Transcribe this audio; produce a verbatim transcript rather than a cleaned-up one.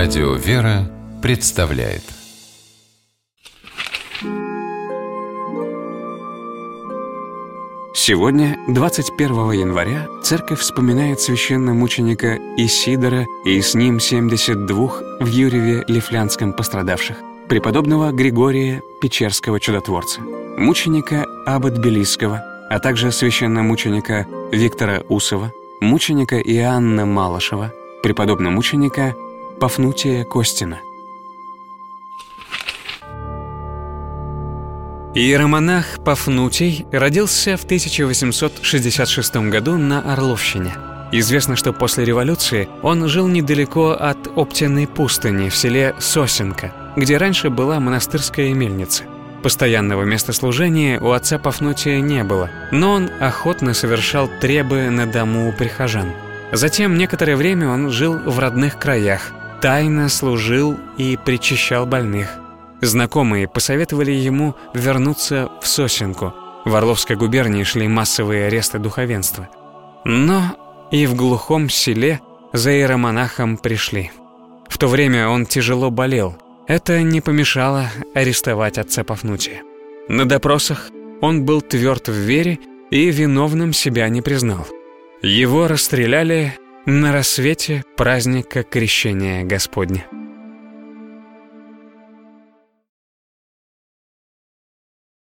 Радио «Вера» представляет. Сегодня, двадцать первого января, церковь вспоминает священномученика Исидора и с ним семьдесят двух в Юрьеве Лифлянском пострадавших, преподобного Григория Печерского чудотворца, мученика Аба Тбилисского, а также священномученика Виктора Усова, мученика Иоанна Малышева, преподобномученика Пафнутия Костина. Иеромонах Пафнутий родился в тысяча восемьсот шестьдесят шестом году на Орловщине. Известно, что после революции он жил недалеко от Оптиной пустыни в селе Сосенка, где раньше была монастырская мельница. Постоянного местослужения у отца Пафнутия не было, но он охотно совершал требы на дому у прихожан. Затем некоторое время он жил в родных краях, тайно служил и причащал больных. Знакомые посоветовали ему вернуться в Сосенку. В Орловской губернии шли массовые аресты духовенства. Но и в глухом селе за иеромонахом пришли. В то время он тяжело болел. Это не помешало арестовать отца Пафнутия. На допросах он был тверд в вере и виновным себя не признал. Его расстреляли на рассвете праздника Крещения Господня.